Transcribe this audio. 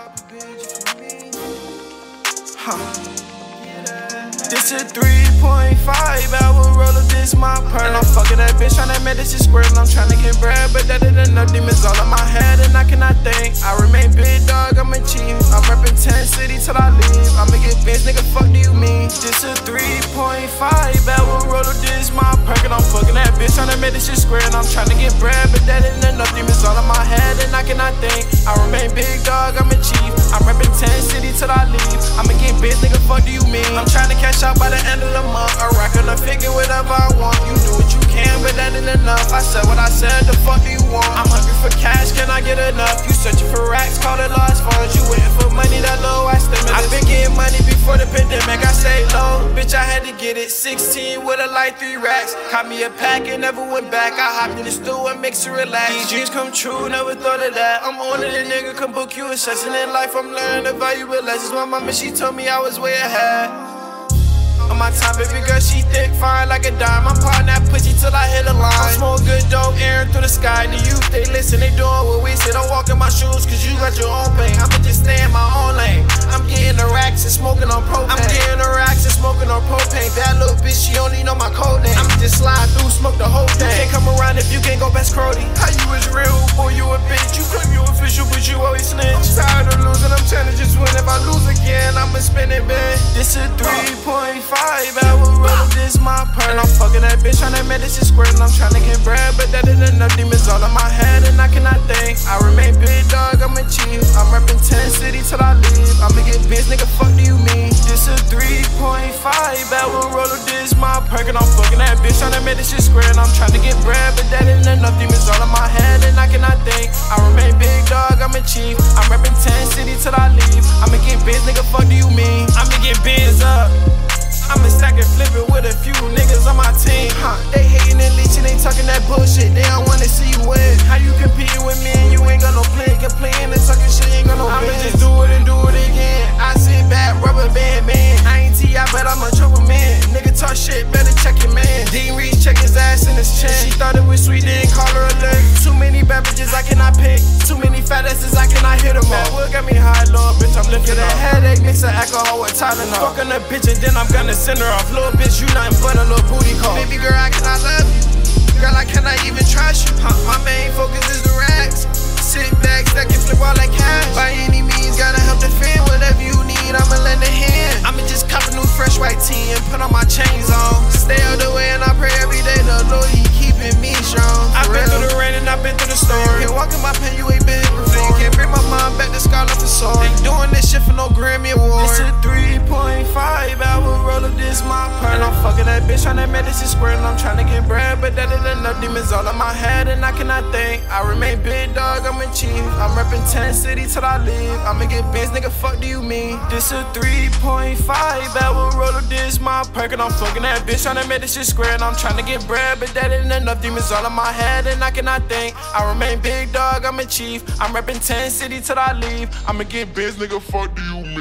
This a 3.5 hour roller, this my perk. And I'm fucking that bitch, tryna make this shit squirt. And I'm tryna get bread, but that ain't enough. Demons all in my head, and I cannot think. I remain big dog, I'm a chief. I'm reppin' 10 city till I leave. I'ma get bitch, nigga, fuck do you mean? This a 3.5 hour roller, this my perk. And I'm fucking that bitch, tryna make this shit squirt. And I'm tryna get bread, but that ain't enough. Demons all in my head, and I cannot think. I remain big dog, I'm a chief. I'm reppin' 10 city till I leave. I'ma get bitch, nigga, fuck do you mean? I'm tryna cash out by the end of the month. A rack on a figure, whatever I want. You do what you can, but that ain't enough. I said what I said, the fuck do you want? I'm hungry for cash, can I get enough? You searching for racks, call it lost funds. You waiting for money, that low, I stimulus. I've been getting money before the pandemic, I stayed low. Bitch, I had to get it. 16 with a light 3 racks. Caught me a pack and never went back. I hopped in the stool and mixed to relax. These dreams come true, never thought of that. I'm on it, a nigga can book you a session in life. I'm learning the value of lessons. My mama, she told me I was way ahead. On my time, baby girl, she thick, fine like a dime. I'm parting that pussy till I hit a line. I smoke good dope, airing through the sky. The youth, they listen, they doing what we say. Don't walk in my shoes, cause you got your own pain. I'ma just stay in my own lane. I'm getting the racks and smoking on propane. I'm getting the racks and smoking on propane. Bad little bitch, she only know my code name. I'ma just slide through, smoke the whole thing. You can't come around if you can't go past Crody. How you is real, boy, you a bitch. You claim you official, but you always snitch. I'm tired of losing, I'm trying to just win. If I lose again, I'ma spin it, man. This a 3.5 hour roll, this my perk. And I'm fucking that bitch, tryna make this shit squirt. And I'm tryna get bread, but that ain't enough. Demons all in my head, and I cannot think. I remain big dog, I'm a chief. I'm reppin' 10 city till I leave. I'ma get bitch, nigga, fuck do you mean? This a 3.5 hour roll, this my perk. And I'm fucking that bitch, tryna make this shit squirt. And I'm tryna get bread, but that ain't enough. Demons all in my head, and I cannot think. I remain big dog, I'm a chief. I'm reppin' 10 city till I leave. I'ma get bitch, nigga, fuck do you mean? I'ma get biz up. I'ma stack and flip it with a few niggas on my team. They hating and leeching, they talking that bullshit. They don't wanna see you win. How you competing with me and you ain't got no plan? Complaining and talking shit, ain't got no I'ma just do it and do it again. I sit back, rubber band, man. I ain't T.I., but I'm a trouble man. Nigga talk shit, better check your man. Dean Reese check his ass in his chin. She thought it was sweet, didn't call her a lick. Too many bad bitches I cannot pick. Too many fat asses I cannot hit them all. That wood got me high, Lord, bitch, I'm lifting a headache. Mix of alcohol with Tylenol. Fuck on a bitch and then I'm gonna send her off. Little bitch, you nothing but a little booty call. Baby girl, I cannot love you. Girl, I cannot even trust you. My main focus is the racks. Sit back, stack and flip all that cash. By any means, gotta help defend. Whatever you need, I'ma lend a hand. I'ma just cop a new fresh white tee and put on my chains on. Stay out the way and I pray every day the Lord, he keeping me strong. I've been through the rain and I've been through the storm. Can't walk in my pen, you ain't been before. Can't bring my mom back to Scarlet for sword. Ain't doing this shit for no Grammy Award. This a 3.5 hour roller, this my perk. And I'm fucking that bitch, tryna make this shit squirt. And I'm tryna get bread, but that ain't enough. Demons all in my head, and I cannot think. I remain big dog, I'm a chief. I'm reppin' 10 city till I leave. I'ma get biz, nigga, fuck do you mean? This a 3.5 hour roller, this my perk. And I'm fucking that bitch, tryna make this shit square. And I'm tryna get bread, but that ain't enough. Demons all in my head, and I cannot think. I remain big dog, I'm a chief. I'm reppin' 10 city till I leave. I'ma get biz, nigga, fuck do you mean?